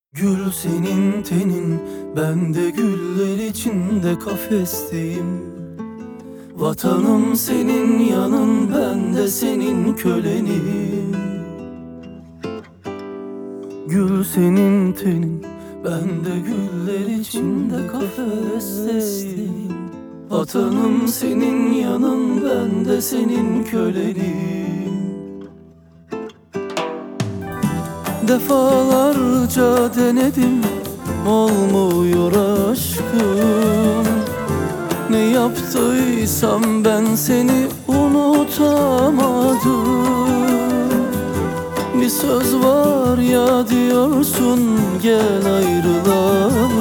Gül senin tenin, ben de güller içinde kafesteyim. Vatanım senin yanın, ben de senin kölenim. Gül senin tenin, ben de güller içinde kafesteyim. Vatanım senin yanın, ben de senin kölenim. Defalarca denedim, olmuyor aşkım. Ne yaptıysam ben seni unutamadım. Bir söz var ya diyorsun, gel ayrılalım.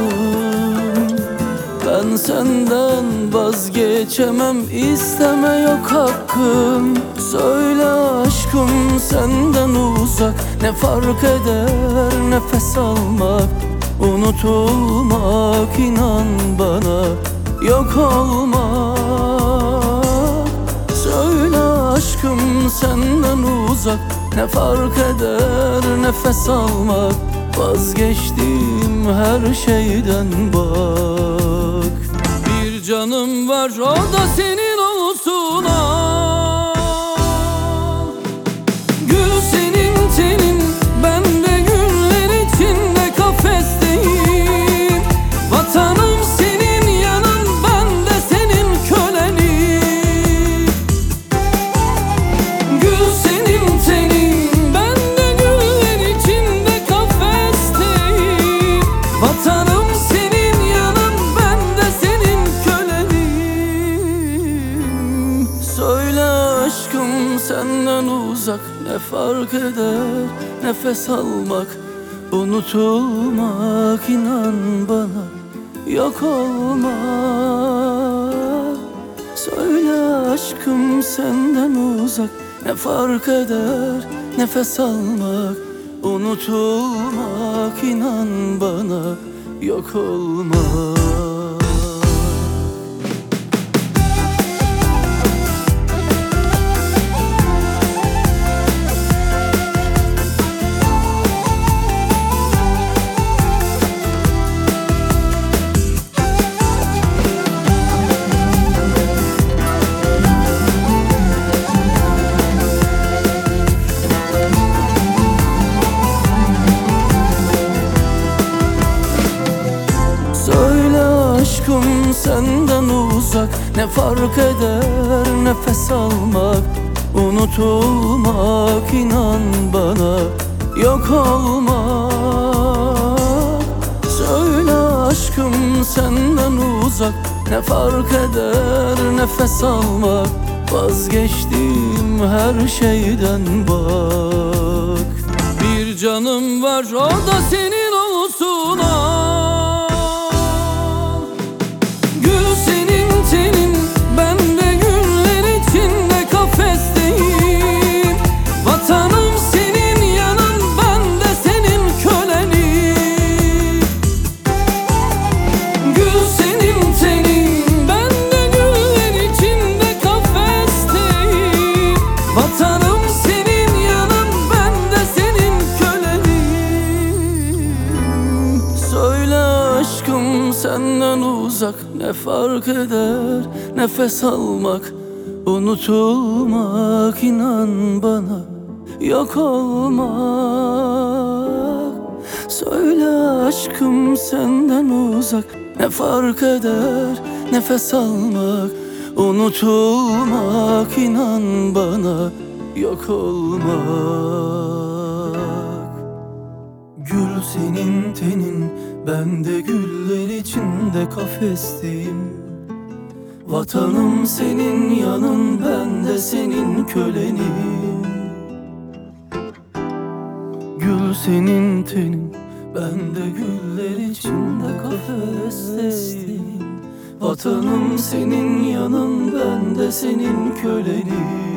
Ben senden vazgeçemem, isteme yok hakkım. Söyle aşkım, senden uzak ne fark eder? Nefes almak, unutulmak, inan bana yok olmak. Söyle aşkım, senden uzak ne fark eder? Nefes almak, vazgeçtiğim her şeyden bak. Bir canım var, o da senin olsun al. Gül senin tenin, ben de güller içinde kafesteyim. Vatanım senin yanın, ben de senin kölenim. Gül senin tenin, ben de güller içinde kafesteyim. Vatanım senin yanın, ben de senin kölenim. Söyle aşkım, senden uzak ne fark eder? Nefes almak, unutulmak, inan bana yok olmak. Söyle aşkım, senden uzak ne fark eder? Nefes almak, unutulmak, inan bana yok olmak. Söyle aşkım, senden uzak ne fark eder? Nefes almak, unutulmak, inan bana yok olmak. Söyle aşkım, senden uzak ne fark eder? Nefes almak, vazgeçtiğim her şeyden bak. Bir canım var, o da senin olsun al. Vatanım senin yanın, ben de senin kölenim. Gül senin tenin, ben de güller içinde kafesteyim. Vatanım senin yanın, ben de senin kölenim. Söyle aşkım, senden uzak ne fark eder? Nefes almak, unutulmak, inan bana yok olmak. Söyle aşkım, senden uzak ne fark eder? Nefes almak, unutulmak, inan bana yok olmak. Gül senin tenin, ben de güller içinde kafesteyim. Vatanım senin yanın, ben de senin kölenim. Gül senin tenin, ben de güller içinde kafesteyim. Vatanım senin yanın, ben de senin kölenim.